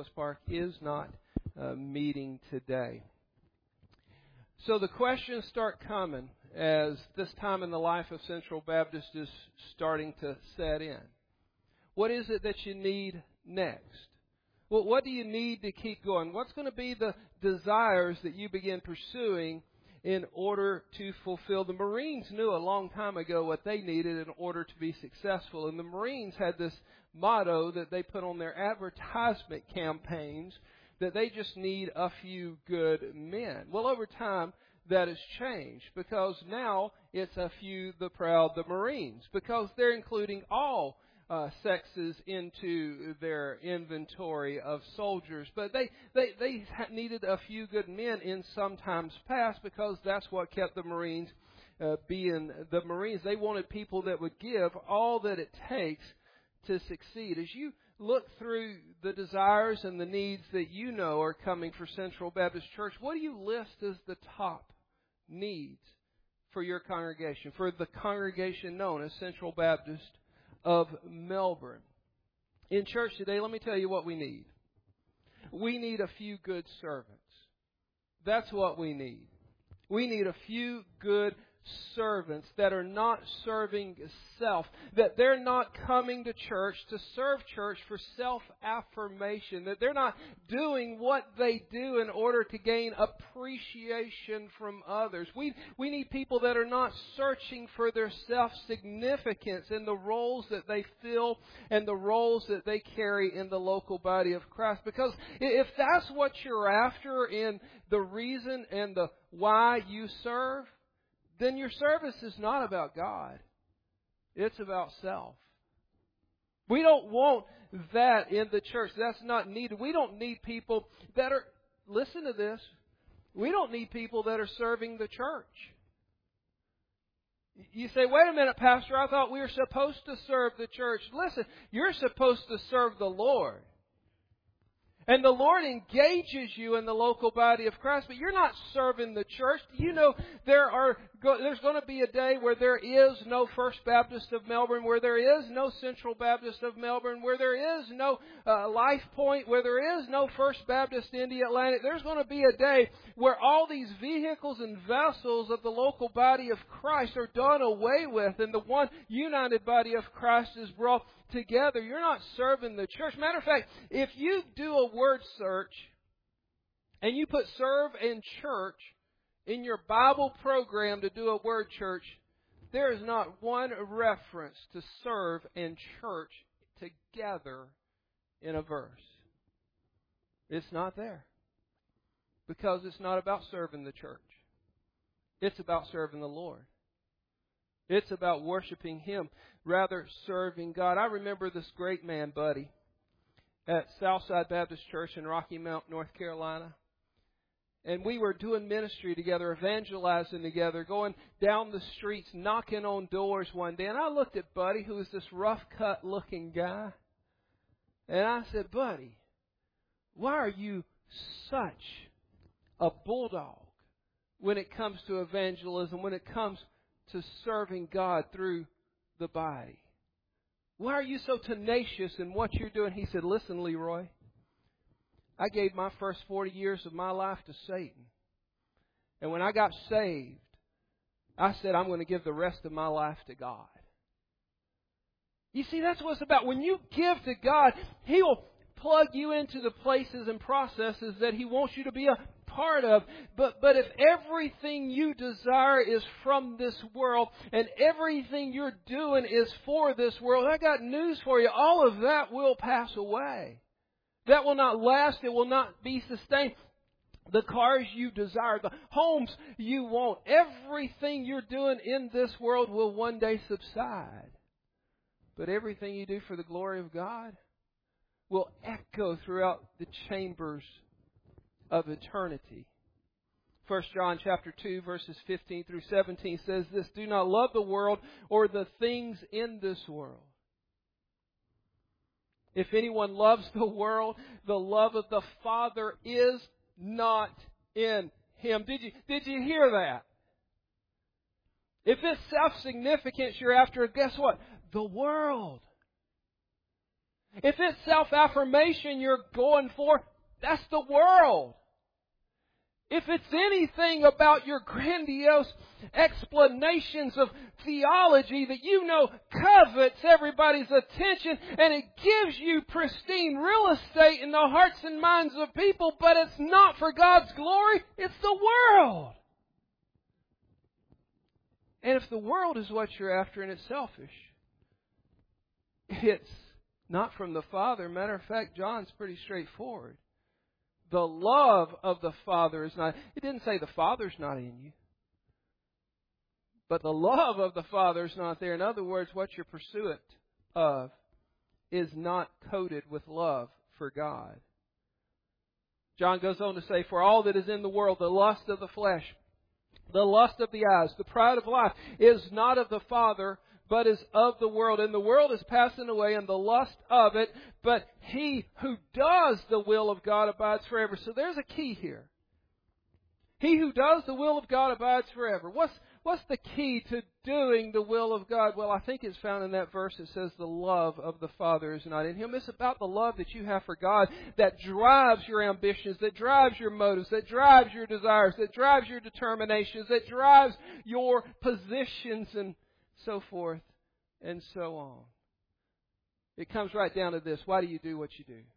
Nicholas Park is not meeting today. So the questions start coming as this time in the life of Central Baptist is starting to set in. What is it that you need next? Well, what do you need to keep going? What's going to be the desires that you begin pursuing in order to fulfill? The Marines knew a long time ago what they needed in order to be successful. And the Marines had this motto that they put on their advertisement campaigns, that they just need a few good men. Well, over time, that has changed, because now it's a few the proud, the Marines, because they're including all sexes into their inventory of soldiers. But they needed a few good men in some times past, because that's what kept the Marines being the Marines. They wanted people that would give all that it takes to succeed. As you look through the desires and the needs that you know are coming for Central Baptist Church, what do you list as the top needs for your congregation, for the congregation known as Central Baptist of Melbourne? In church today, let me tell you what we need. We need a few good servants. That's what we need. We need a few good servants that are not serving self, that they're not coming to church to serve church for self-affirmation, that they're not doing what they do in order to gain appreciation from others. We need people that are not searching for their self-significance in the roles that they fill and the roles that they carry in the local body of Christ. Because if that's what you're after in the reason and the why you serve, then your service is not about God. It's about self. We don't want that in the church. That's not needed. We don't need people that are, listen to this, we don't need people that are serving the church. You say, wait a minute, Pastor, I thought we were supposed to serve the church. Listen, you're supposed to serve the Lord. And the Lord engages you in the local body of Christ, but you're not serving the church. You know, there's going to be a day where there is no First Baptist of Melbourne, where there is no Central Baptist of Melbourne, where there is no Life Point, where there is no First Baptist India Atlantic. There's going to be a day where all these vehicles and vessels of the local body of Christ are done away with, and the one united body of Christ is brought together. You're not serving the church. Matter of fact, if you do a word search and you put serve and church in your Bible program to do a word church, there is not one reference to serve and church together in a verse. It's not there. Because it's not about serving the church. It's about serving the Lord. It's about worshiping Him, rather serving God. I remember this great man, Buddy, at Southside Baptist Church in Rocky Mount, North Carolina. And we were doing ministry together, evangelizing together, going down the streets, knocking on doors one day. And I looked at Buddy, who was this rough-cut looking guy. And I said, Buddy, why are you such a bulldog when it comes to evangelism, when it comes to serving God through the body? Why are you so tenacious in what you're doing? He said, listen, Leroy, I gave my first 40 years of my life to Satan. And when I got saved, I said, I'm going to give the rest of my life to God. You see, that's what it's about. When you give to God, He will plug you into the places and processes that He wants you to be a part of. But if everything you desire is from this world and everything you're doing is for this world, I got news for you. All of that will pass away. That will not last. It will not be sustained. The cars you desire, the homes you want, everything you're doing in this world will one day subside. But everything you do for the glory of God will echo throughout the chambers of eternity. 1 John chapter 2 verses 15 through 17 says this, do not love the world or the things in this world. If anyone loves the world, the love of the Father is not in him. Did you hear that? If it's self-significance you're after, guess what? The world. If it's self-affirmation you're going for, that's the world. If it's anything about your grandiose explanations of theology that you know covets everybody's attention and it gives you pristine real estate in the hearts and minds of people, but it's not for God's glory, it's the world. And if the world is what you're after and it's selfish, it's not from the Father. Matter of fact, John's pretty straightforward. The love of the Father is not... It didn't say the Father's not in you. But the love of the Father is not there. In other words, what you're pursuant of is not coated with love for God. John goes on to say, for all that is in the world, the lust of the flesh, the lust of the eyes, the pride of life, is not of the Father, but is of the world. And the world is passing away and the lust of it, but he who does the will of God abides forever. So there's a key here. He who does the will of God abides forever. What's the key to doing the will of God? Well, I think it's found in that verse that says the love of the Father is not in Him. It's about the love that you have for God that drives your ambitions, that drives your motives, that drives your desires, that drives your determinations, that drives your positions and so forth and so on. It comes right down to this. Why do you do what you do?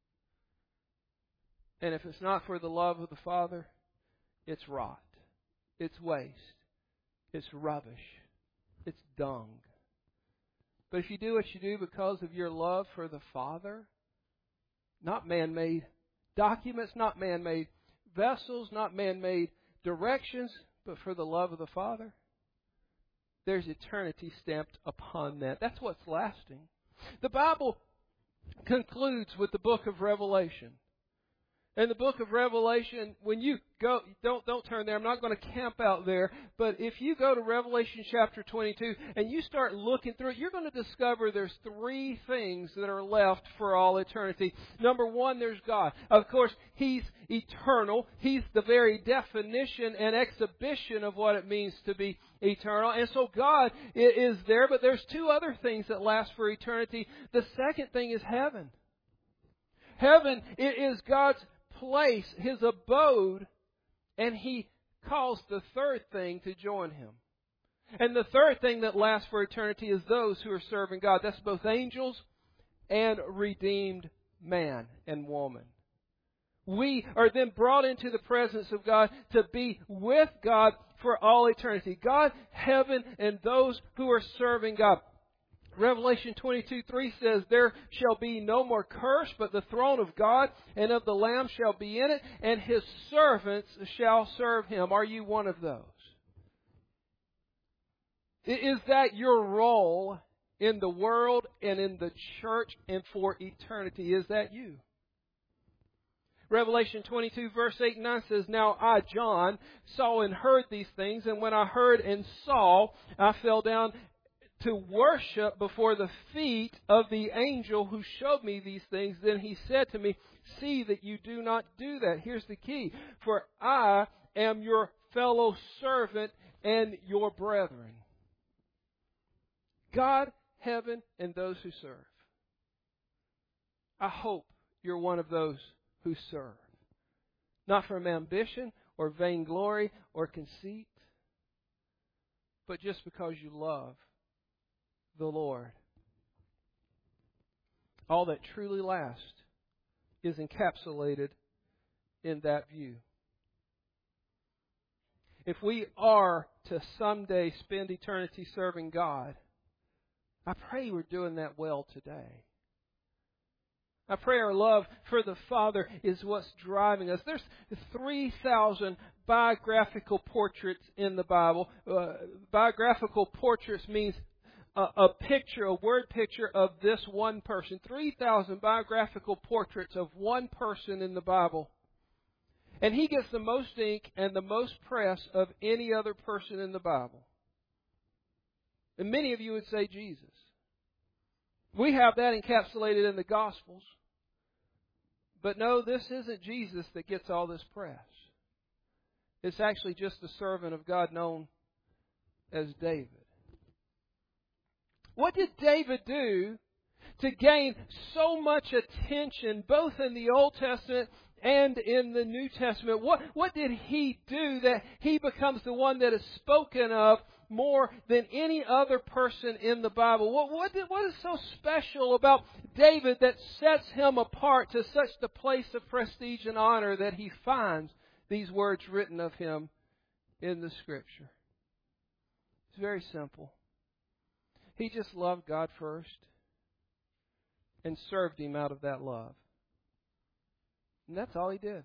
And if it's not for the love of the Father, it's rot. It's waste. It's rubbish. It's dung. But if you do what you do because of your love for the Father, not man-made documents, not man-made vessels, not man-made directions, but for the love of the Father, there's eternity stamped upon that. That's what's lasting. The Bible concludes with the book of Revelation. In the book of Revelation, when you go, don't turn there, I'm not going to camp out there, but if you go to Revelation chapter 22 and you start looking through it, you're going to discover there's three things that are left for all eternity. Number one, there's God. Of course, He's eternal. He's the very definition and exhibition of what it means to be eternal. And so God is there, but there's two other things that last for eternity. The second thing is heaven. Heaven is God's place, His abode, and He calls the third thing to join Him. And the third thing that lasts for eternity is those who are serving God. That's both angels and redeemed man and woman. We are then brought into the presence of God to be with God for all eternity. God, heaven, and those who are serving God. Revelation 22:3 says, there shall be no more curse, but the throne of God and of the Lamb shall be in it, and His servants shall serve Him. Are you one of those? Is that your role in the world and in the church and for eternity? Is that you? Revelation 22 verse 8 and 9 says, now I, John, saw and heard these things, and when I heard and saw, I fell down to worship before the feet of the angel who showed me these things. Then he said to me, see that you do not do that. Here's the key. For I am your fellow servant and your brethren. God, heaven, and those who serve. I hope you're one of those who serve. Not from ambition or vainglory or conceit, but just because you love the Lord. All that truly lasts is encapsulated in that view. If we are to someday spend eternity serving God, I pray we're doing that well today. I pray our love for the Father is what's driving us. There's 3,000 biographical portraits in the Bible. Biographical portraits means a picture, a word picture of this one person. 3,000 biographical portraits of one person in the Bible. And he gets the most ink and the most press of any other person in the Bible. And many of you would say Jesus. We have that encapsulated in the Gospels. But no, this isn't Jesus that gets all this press. It's actually just the servant of God known as David. What did David do to gain so much attention, both in the Old Testament and in the New Testament? What did he do that he becomes the one that is spoken of more than any other person in the Bible? What is so special about David that sets him apart to such the place of prestige and honor that he finds these words written of him in the Scripture? It's very simple. He just loved God first and served Him out of that love. And that's all he did.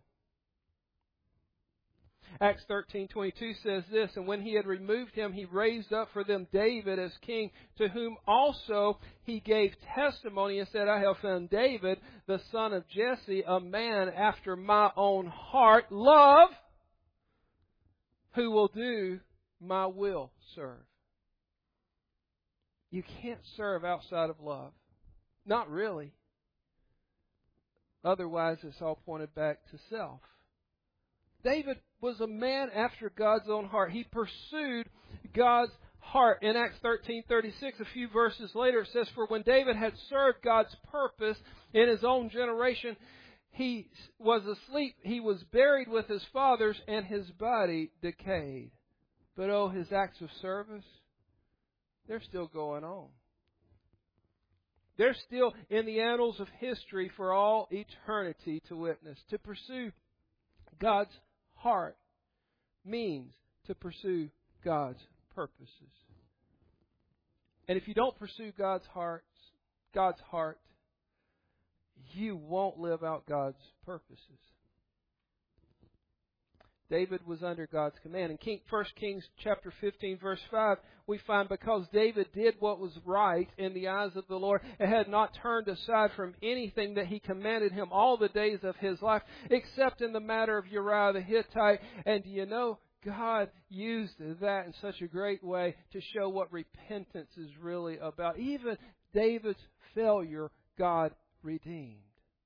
Acts 13:22 says this, "And when he had removed him, he raised up for them David as king, to whom also he gave testimony and said, I have found David, the son of Jesse, a man after my own heart, love, who will do my will serve." You can't serve outside of love. Not really. Otherwise, it's all pointed back to self. David was a man after God's own heart. He pursued God's heart. In Acts 13:36, a few verses later, it says, "For when David had served God's purpose in his own generation, he was asleep. He was buried with his fathers, and his body decayed. But oh, his acts of service, they're still going on. They're still in the annals of history for all eternity to witness." To pursue God's heart means to pursue God's purposes. And if you don't pursue God's heart, you won't live out God's purposes. David was under God's command. In 1 Kings chapter 15, verse 5, we find, "Because David did what was right in the eyes of the Lord, and had not turned aside from anything that he commanded him all the days of his life, except in the matter of Uriah the Hittite." And do you know, God used that in such a great way to show what repentance is really about. Even David's failure, God redeemed.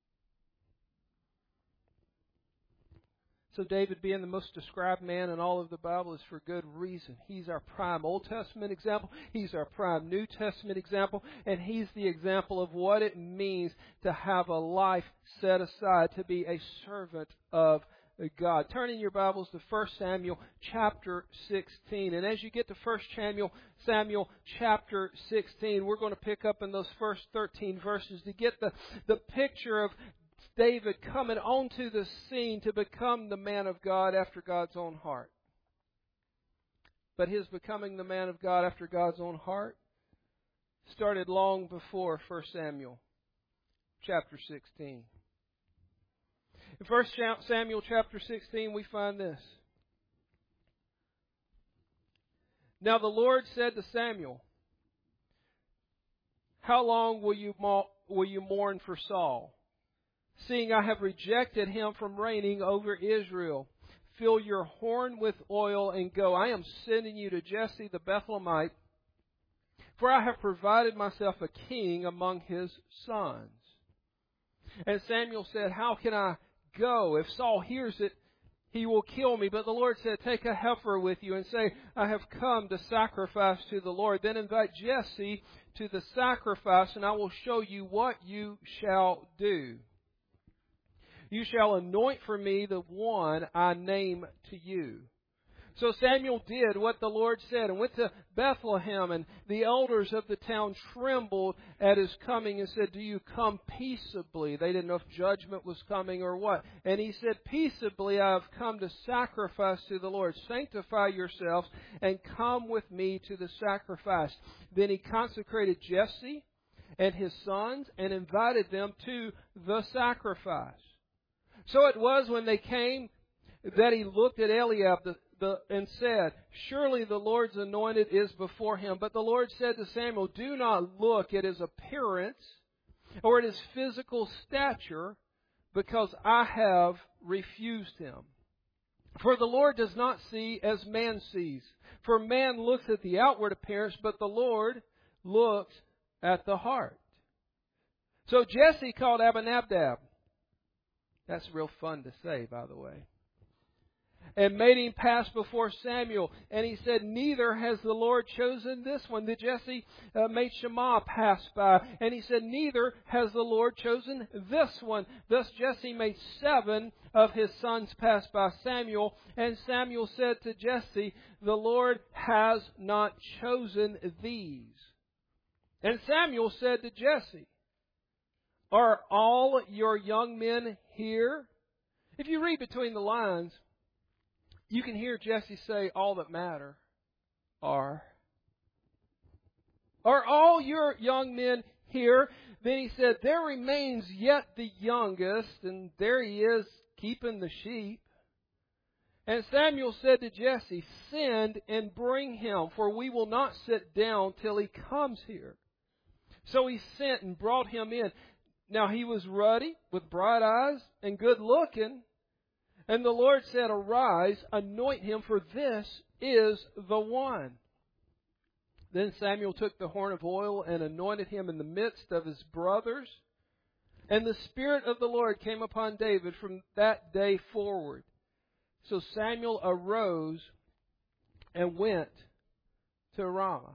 So David, being the most described man in all of the Bible, is for good reason. He's our prime Old Testament example. He's our prime New Testament example. And he's the example of what it means to have a life set aside, to be a servant of God. Turn in your Bibles to 1 Samuel chapter 16. And as you get to 1 Samuel chapter 16, we're going to pick up in those first 13 verses to get the picture of David coming onto the scene to become the man of God after God's own heart. But his becoming the man of God after God's own heart started long before 1 Samuel chapter 16. In 1 Samuel chapter 16, we find this. "Now the Lord said to Samuel, How long will you mourn for Saul, seeing I have rejected him from reigning over Israel? Fill your horn with oil and go. I am sending you to Jesse the Bethlehemite, for I have provided myself a king among his sons." And Samuel said, "How can I go? If Saul hears it, he will kill me." But the Lord said, "Take a heifer with you and say, I have come to sacrifice to the Lord. Then invite Jesse to the sacrifice, and I will show you what you shall do. You shall anoint for me the one I name to you." So Samuel did what the Lord said and went to Bethlehem, and the elders of the town trembled at his coming and said, "Do you come peaceably?" They didn't know if judgment was coming or what. And he said, "Peaceably I have come to sacrifice to the Lord. Sanctify yourselves and come with me to the sacrifice." Then he consecrated Jesse and his sons and invited them to the sacrifice. So it was when they came that he looked at Eliab and said, "Surely the Lord's anointed is before him." But the Lord said to Samuel, "Do not look at his appearance or at his physical stature, because I have refused him. For the Lord does not see as man sees. For man looks at the outward appearance, but the Lord looks at the heart." So Jesse called Abinadab. That's real fun to say, by the way. and made him pass before Samuel. And he said, neither has the Lord chosen this one. Then Jesse made Shammah pass by. And he said, neither has the Lord chosen this one. Thus Jesse made 7 of his sons pass by Samuel. And Samuel said to Jesse, the Lord has not chosen these. And Samuel said to Jesse, are all your young men here? If you read between the lines, you can hear Jesse say, all that matter are all your young men here? Then he said, there remains yet the youngest, and there he is keeping the sheep. And Samuel said to Jesse, send and bring him, for we will not sit down till he comes here. So he sent and brought him in. Now he was ruddy, with bright eyes, and good looking. And the Lord said, arise, anoint him, for this is the one. Then Samuel took the horn of oil and anointed him in the midst of his brothers. And the Spirit of the Lord came upon David from that day forward. So Samuel arose and went to Ramah.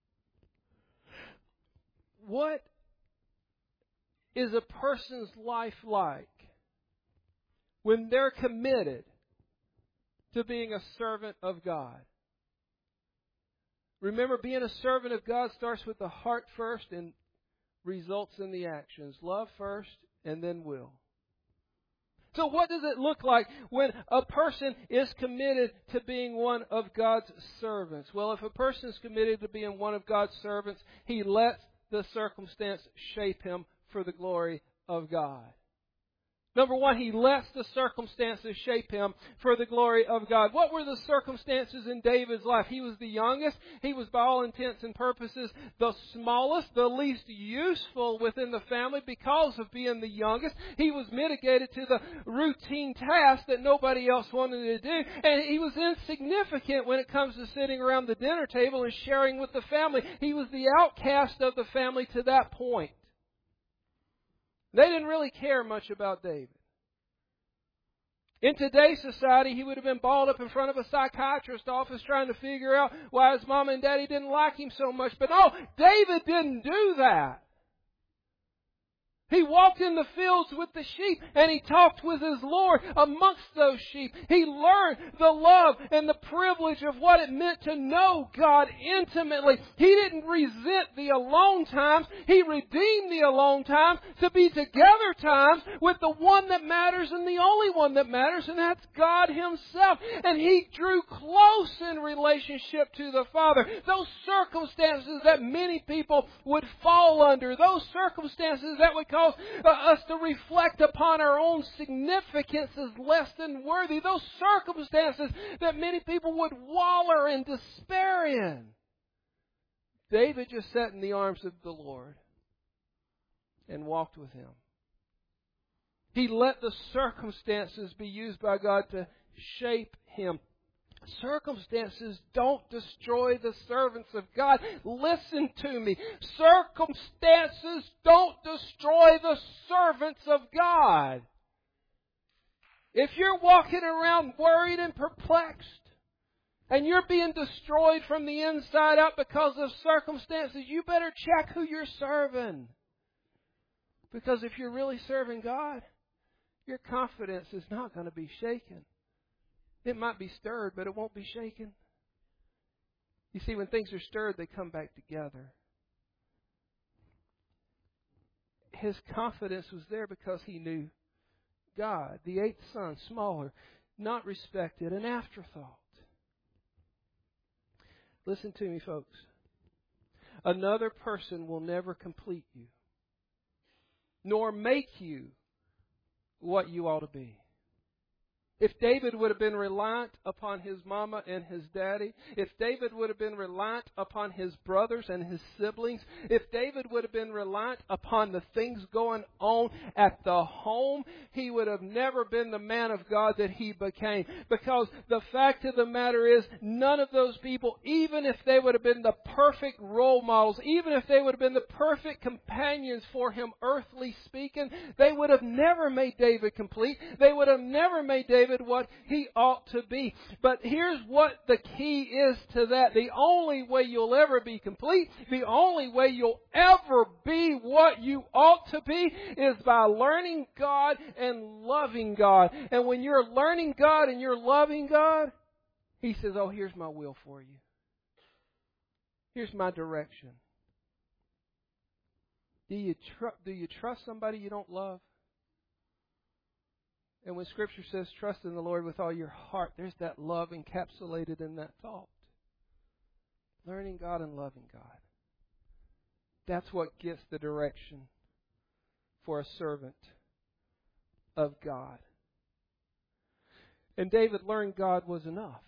What is a person's life like when they're committed to being a servant of God? Remember, being a servant of God starts with the heart first and results in the actions. Love first and then will. So what does it look like when a person is committed to being one of God's servants? Well, if a person is committed to being one of God's servants, he lets the circumstance shape him for the glory of God. Number one, he lets the circumstances shape him for the glory of God. What were the circumstances in David's life? He was the youngest. He was, by all intents and purposes, the smallest, the least useful within the family because of being the youngest. He was mitigated to the routine task that nobody else wanted to do. And he was insignificant when it comes to sitting around the dinner table and sharing with the family. He was the outcast of the family to that point. They didn't really care much about David. In today's society, he would have been balled up in front of a psychiatrist's office trying to figure out why his mom and daddy didn't like him so much. But no, David didn't do that. He walked in the fields with the sheep and he talked with his Lord amongst those sheep. He learned the love and the privilege of what it meant to know God intimately. He didn't resent the alone times. He redeemed the alone times to be together times with the one that matters and the only one that matters, and that's God Himself. And he drew close in relationship to the Father. Those circumstances that many people would fall under, those circumstances that would cause us to reflect upon our own significance as less than worthy. Those circumstances that many people would waller in despair in. David just sat in the arms of the Lord and walked with Him. He let the circumstances be used by God to shape him. Circumstances don't destroy the servants of God. Listen to me. Circumstances don't destroy the servants of God. If you're walking around worried and perplexed, and you're being destroyed from the inside out because of circumstances, you better check who you're serving. Because if you're really serving God, your confidence is not going to be shaken. It might be stirred, but it won't be shaken. You see, when things are stirred, they come back together. His confidence was there because he knew God. The 8th son, smaller, not respected, an afterthought. Listen to me, folks. Another person will never complete you, nor make you what you ought to be. If David would have been reliant upon his mama and his daddy, if David would have been reliant upon his brothers and his siblings, if David would have been reliant upon the things going on at the home, he would have never been the man of God that he became. Because the fact of the matter is, none of those people, even if they would have been the perfect role models, even if they would have been the perfect companions for him, earthly speaking, they would have never made David complete. They would have never made David David what he ought to be. But here's what the key is to that. The only way you'll ever be complete, the only way you'll ever be what you ought to be is by learning God and loving God. And when you're learning God and you're loving God, He says, oh, here's my will for you. Here's my direction. Do you trust somebody you don't love? And when Scripture says trust in the Lord with all your heart, there's that love encapsulated in that thought. Learning God and loving God. That's what gets the direction for a servant of God. And David learned God was enough.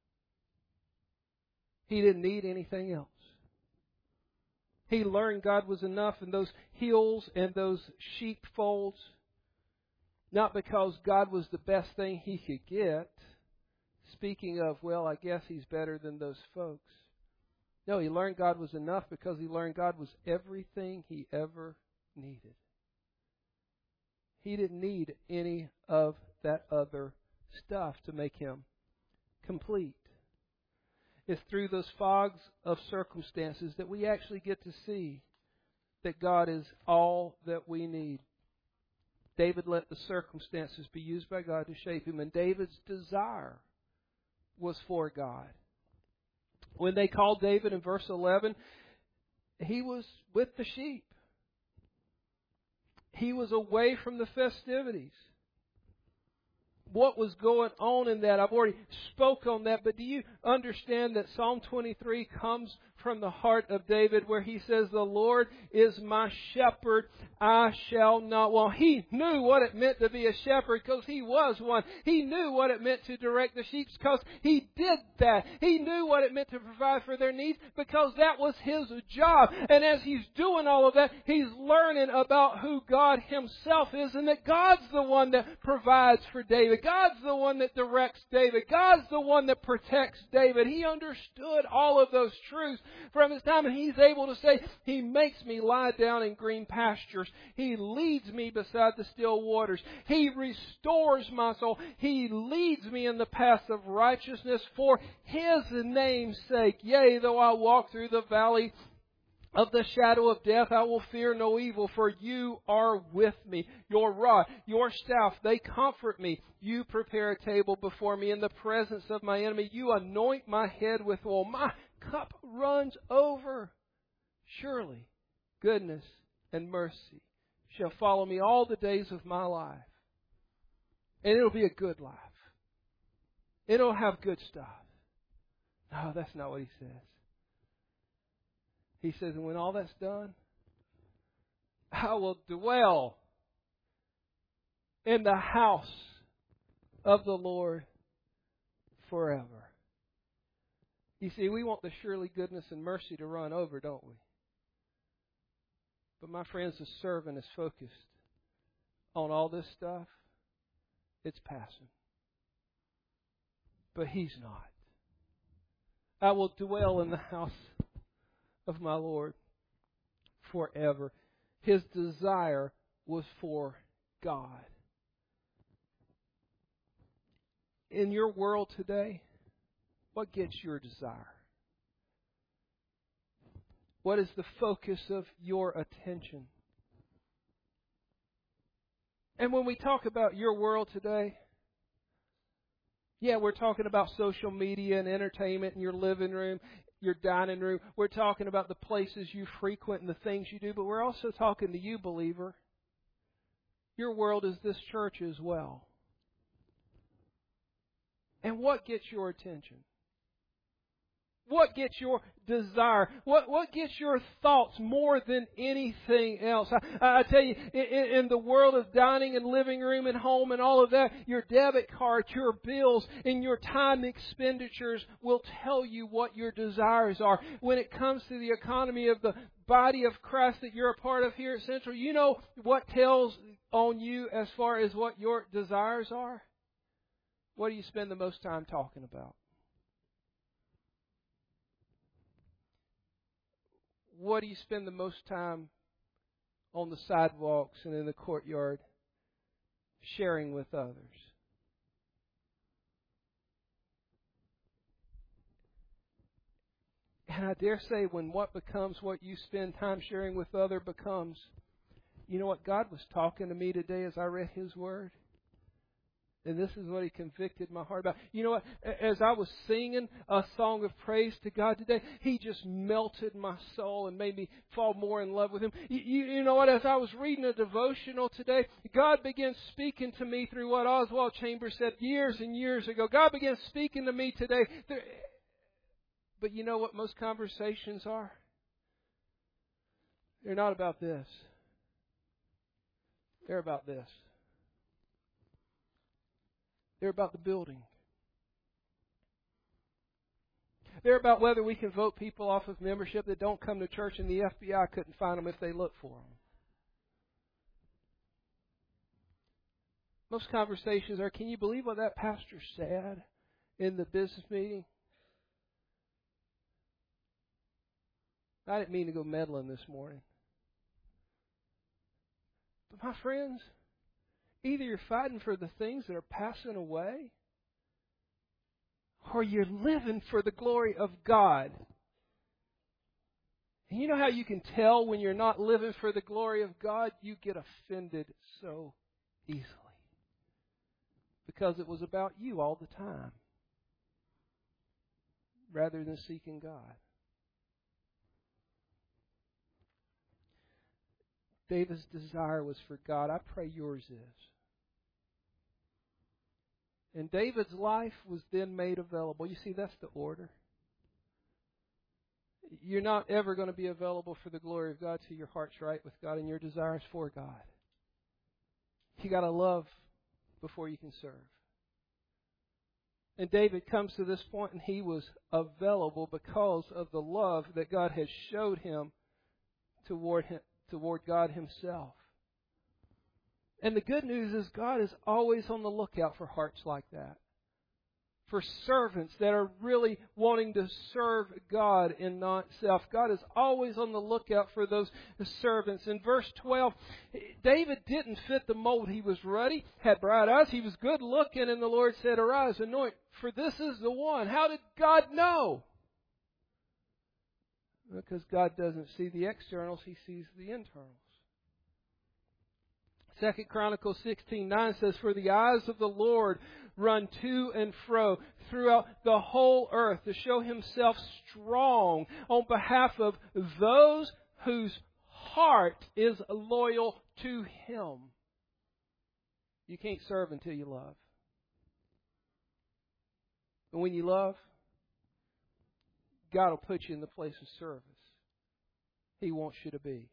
He didn't need anything else. He learned God was enough in those hills and those sheepfolds. Not because God was the best thing he could get. Speaking of, well, I guess he's better than those folks. No, he learned God was enough because he learned God was everything he ever needed. He didn't need any of that other stuff to make him complete. It's through those fogs of circumstances that we actually get to see that God is all that we need. David let the circumstances be used by God to shape him, and David's desire was for God. When they called David in verse 11, he was with the sheep. He was away from the festivities. What was going on in that? I've already spoke on that, but do you understand that Psalm 23 comes from the heart of David where he says, the Lord is my shepherd, I shall not want. He knew what it meant to be a shepherd because he was one. He knew what it meant to direct the sheep because he did that. He knew what it meant to provide for their needs because that was his job. And as he's doing all of that, he's learning about who God himself is and that God's the one that provides for David. God's the one that directs David. God's the one that protects David. He understood all of those truths from his time, and he's able to say, He makes me lie down in green pastures. He leads me beside the still waters. He restores my soul. He leads me in the paths of righteousness for His name's sake. Yea, though I walk through the valley of the shadow of death, I will fear no evil, for you are with me. Your rod, your staff, they comfort me. You prepare a table before me in the presence of my enemy. You anoint my head with oil. My cup runs over. Surely goodness and mercy shall follow me all the days of my life. And it'll be a good life. It'll have good stuff. No, that's not what he says. He says, and when all that's done, I will dwell in the house of the Lord forever. You see, we want the surely goodness and mercy to run over, don't we? But my friends, the servant is focused on all this stuff. It's passing. But he's not. I will dwell in the house of my Lord forever. His desire was for God. In your world today, what gets your desire? What is the focus of your attention? And when we talk about your world today, yeah, we're talking about social media and entertainment in your living room, your dining room. We're talking about the places you frequent and the things you do, but we're also talking to you, believer. Your world is this church as well. And what gets your attention? What gets your desire? What gets your thoughts more than anything else? I tell you, in the world of dining and living room and home and all of that, your debit card, your bills, and your time expenditures will tell you what your desires are. When it comes to the economy of the body of Christ that you're a part of here at Central, you know what tells on you as far as what your desires are? What do you spend the most time talking about? What do you spend the most time on the sidewalks and in the courtyard sharing with others? And I dare say when what becomes what you spend time sharing with other becomes, you know what, God was talking to me today as I read His Word. And this is what He convicted my heart about. You know what? As I was singing a song of praise to God today, He just melted my soul and made me fall more in love with Him. You know what? As I was reading a devotional today, God began speaking to me through what Oswald Chambers said years and years ago. God began speaking to me today. But you know what most conversations are? They're not about this. They're about this. They're about the building. They're about whether we can vote people off of membership that don't come to church, and the FBI couldn't find them if they looked for them. Most conversations are, can you believe what that pastor said in the business meeting? I didn't mean to go meddling this morning. But my friends, either you're fighting for the things that are passing away, or you're living for the glory of God. And you know how you can tell when you're not living for the glory of God? You get offended so easily. Because it was about you all the time, rather than seeking God. David's desire was for God. I pray yours is. And David's life was then made available. You see, that's the order. You're not ever going to be available for the glory of God till your heart's right with God and your desires for God. You got to love before you can serve. And David comes to this point, and he was available because of the love that God has showed him toward God Himself. And the good news is God is always on the lookout for hearts like that. For servants that are really wanting to serve God and not self. God is always on the lookout for those servants. In verse 12, David didn't fit the mold. He was ruddy, had bright eyes, he was good looking, and the Lord said, "Arise, anoint, for this is the one." How did God know? Because God doesn't see the externals, He sees the internals. 2 Chronicles 16:9 says, "For the eyes of the Lord run to and fro throughout the whole earth to show Himself strong on behalf of those whose heart is loyal to Him." You can't serve until you love. And when you love, God will put you in the place of service He wants you to be.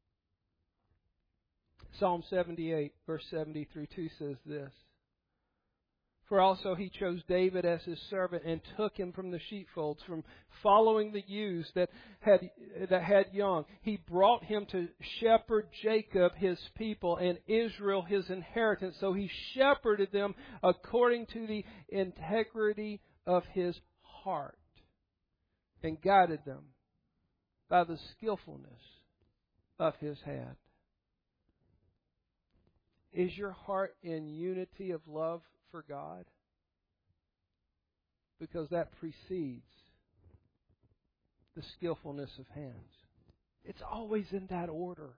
Psalm 78, verse 70 through 2 says this. "For also He chose David as His servant and took him from the sheepfolds, from following the ewes that had young. He brought him to shepherd Jacob His people and Israel His inheritance. So He shepherded them according to the integrity of His heart and guided them by the skillfulness of His hand." Is your heart in unity of love for God? Because that precedes the skillfulness of hands. It's always in that order.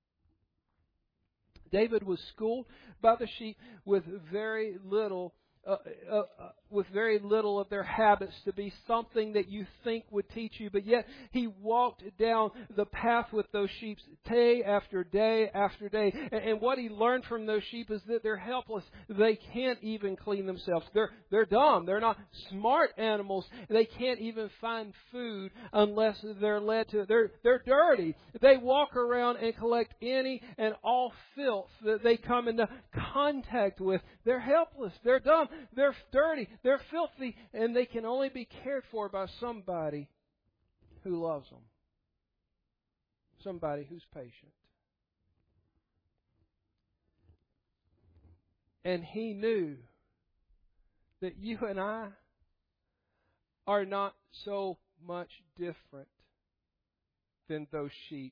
David was schooled by the sheep with very little of their habits to be something that you think would teach you. But yet he walked down the path with those sheep day after day after day. And what he learned from those sheep is that they're helpless. They can't even clean themselves. They're dumb. They're not smart animals. They can't even find food unless they're led to it. They're dirty. They walk around and collect any and all filth that they come into contact with. They're helpless. They're dumb. They're dirty. They're filthy. And they can only be cared for by somebody who loves them. Somebody who's patient. And he knew that you and I are not so much different than those sheep.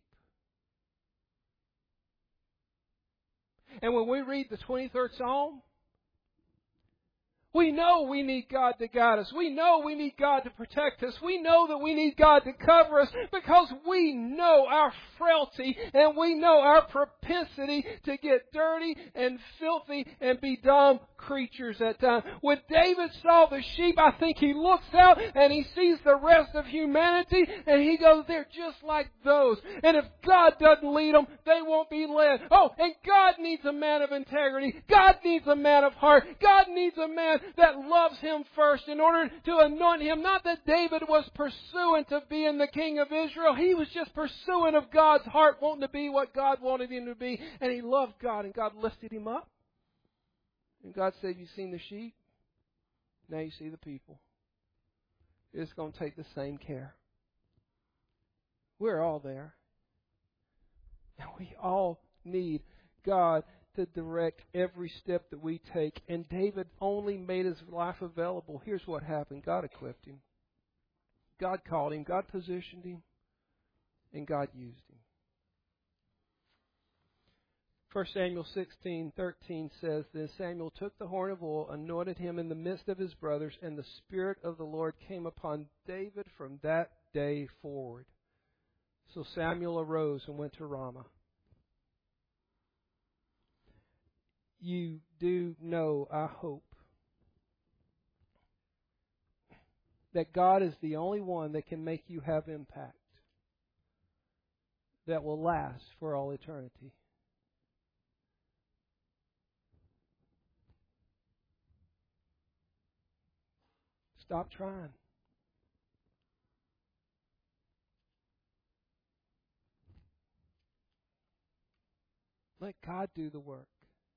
And when we read the 23rd Psalm, We know we need God to guide us. We know we need God to protect us. We know that we need God to cover us because we know our frailty and we know our propensity to get dirty and filthy and be dumb creatures at times. When David saw the sheep, I think he looks out and he sees the rest of humanity and he goes, they're just like those. And if God doesn't lead them, they won't be led. Oh, and God needs a man of integrity. God needs a man of heart. God needs a man that loves Him first in order to anoint him. Not that David was pursuant of being the king of Israel. He was just pursuant of God's heart, wanting to be what God wanted him to be. And he loved God, and God lifted him up. And God said, you've seen the sheep. Now you see the people. It's going to take the same care. We're all there. And we all need God to direct every step that we take. And David only made his life available. Here's what happened. God equipped him. God called him. God positioned him. And God used him. 1 Samuel 16:13 says, Then Samuel took the horn of oil, anointed him in the midst of his brothers, and the Spirit of the Lord came upon David from that day forward. So Samuel arose and went to Ramah. You do know, I hope, that God is the only one that can make you have impact that will last for all eternity. Stop trying. Let God do the work.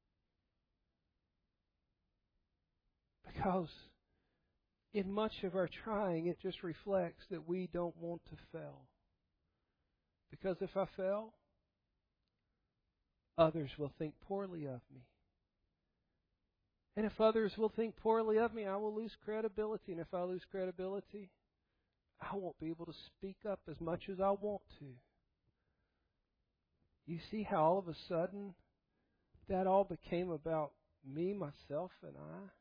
Because in much of our trying, it just reflects that we don't want to fail. Because if I fail, others will think poorly of me. And if others will think poorly of me, I will lose credibility. And if I lose credibility, I won't be able to speak up as much as I want to. You see how all of a sudden that all became about me, myself, and I?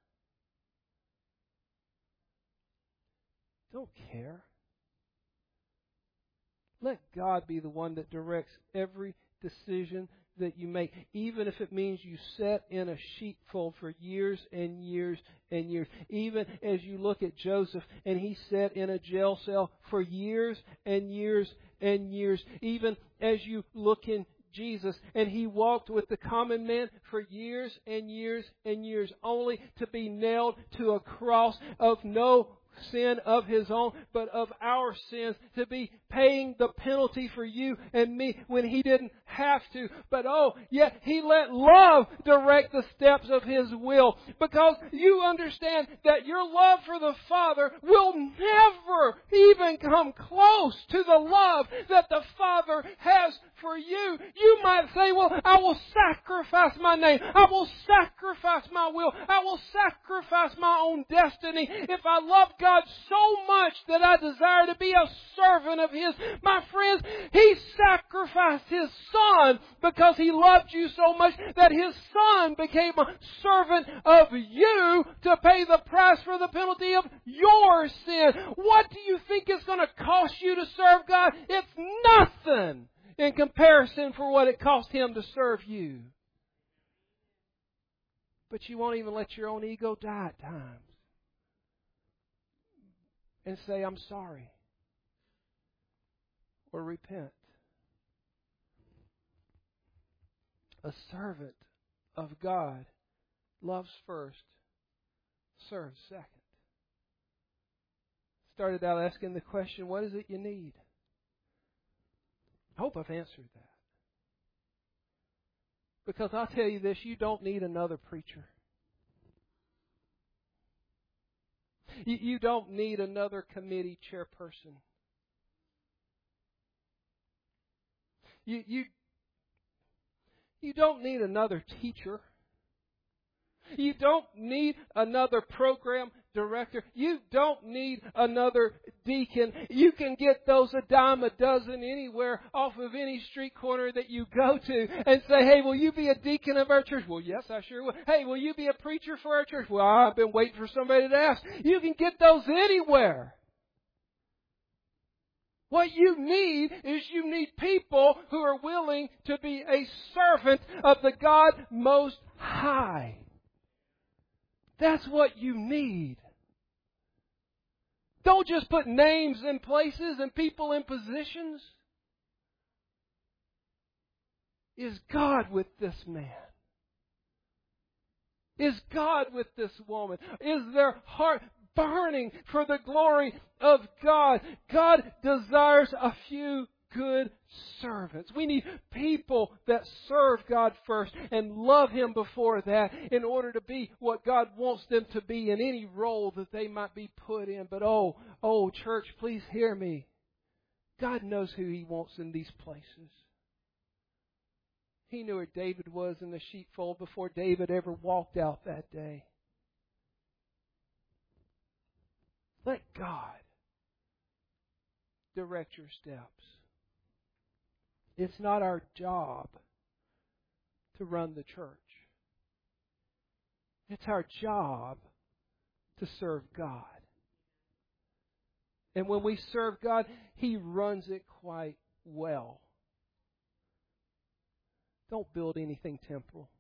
Don't care. Let God be the one that directs every decision that you make, even if it means you sat in a sheepfold for years and years and years. Even as you look at Joseph and he sat in a jail cell for years and years and years. Even as you look in Jesus and He walked with the common man for years and years and years, only to be nailed to a cross of no sin of His own, but of our sins, to be paying the penalty for you and me when He didn't have to. But yet He let love direct the steps of His will, because you understand that your love for the Father will never even come close to the love that the Father has for you. You might say, well, I will sacrifice my name. I will sacrifice my will. I will sacrifice my own destiny if I love God so much that I desire to be a servant of His. My friends, He sacrificed His Son because He loved you so much that His Son became a servant of you to pay the price for the penalty of your sin. What do you think it's going to cost you to serve God? It's nothing in comparison for what it cost Him to serve you. But you won't even let your own ego die at times and say, I'm sorry, or repent. A servant of God loves first, serves second. Started out asking the question, what is it you need? I hope I've answered that. Because I'll tell you this, you don't need another preacher. You don't need another committee chairperson. You don't need another teacher. You don't need another program director. You don't need another deacon. You can get those a dime a dozen anywhere off of any street corner that you go to and say, hey, will you be a deacon of our church? Well, yes, I sure will. Hey, will you be a preacher for our church? Well, I've been waiting for somebody to ask. You can get those anywhere. What you need is you need people who are willing to be a servant of the God Most High. That's what you need. Don't just put names in places and people in positions. Is God with this man? Is God with this woman? Is their heart burning for the glory of God? God desires a few good servants. We need people that serve God first and love Him before that in order to be what God wants them to be in any role that they might be put in. But church, please hear me. God knows who He wants in these places. He knew where David was in the sheepfold before David ever walked out that day. Let God direct your steps. It's not our job to run the church. It's our job to serve God. And when we serve God, He runs it quite well. Don't build anything temporal.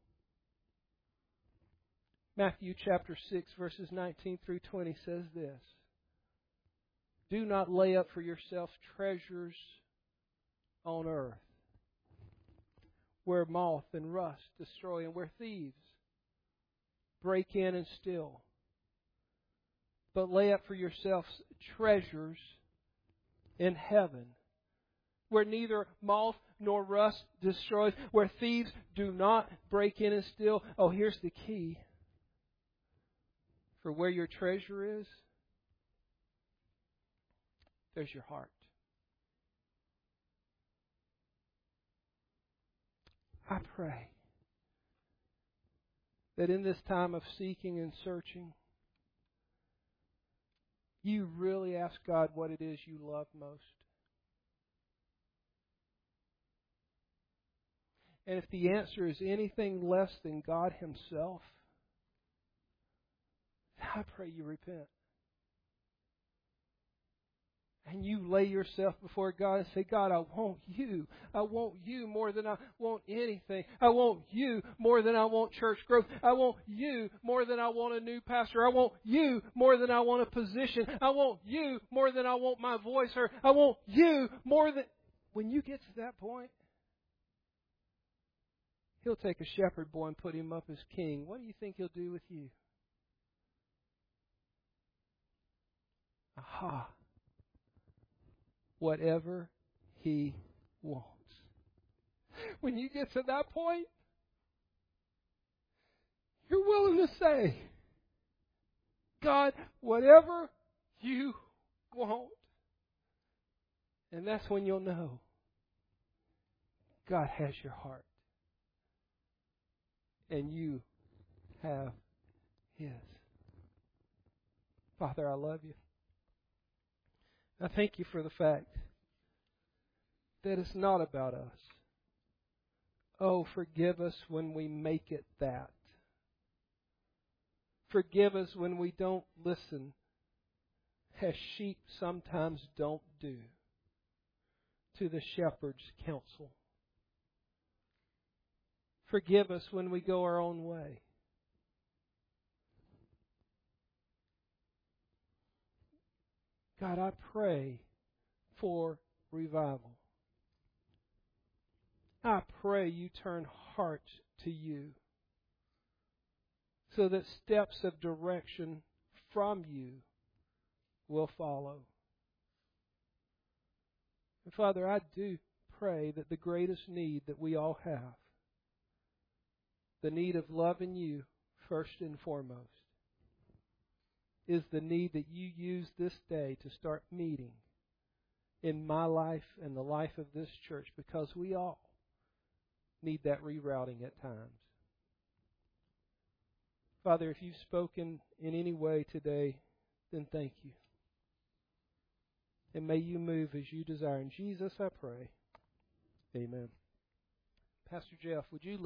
Matthew chapter 6, verses 19 through 20 says this. Do not lay up for yourselves treasures on earth, where moth and rust destroy and where thieves break in and steal. But lay up for yourselves treasures in heaven, where neither moth nor rust destroys, where thieves do not break in and steal. Oh, here's the key. For where your treasure is, there's your heart. I pray that in this time of seeking and searching, you really ask God what it is you love most. And if the answer is anything less than God Himself, I pray you repent. And you lay yourself before God and say, God, I want you. I want you more than I want anything. I want you more than I want church growth. I want you more than I want a new pastor. I want you more than I want a position. I want you more than I want my voice heard. I want you more than... When you get to that point, He'll take a shepherd boy and put him up as king. What do you think He'll do with you? Aha. Whatever He wants. When you get to that point, you're willing to say, God, whatever you want. And that's when you'll know God has your heart. And you have His. Father, I love you. I thank you for the fact that it's not about us. Oh, forgive us when we make it that. Forgive us when we don't listen, as sheep sometimes don't do, to the shepherd's counsel. Forgive us when we go our own way. God, I pray for revival. I pray you turn hearts to you so that steps of direction from you will follow. And Father, I do pray that the greatest need that we all have, the need of loving you first and foremost, is the need that you use this day to start meeting in my life and the life of this church, because we all need that rerouting at times. Father, if you've spoken in any way today then thank you. And may you move as you desire. In Jesus I pray. Amen. Pastor Jeff, would you lead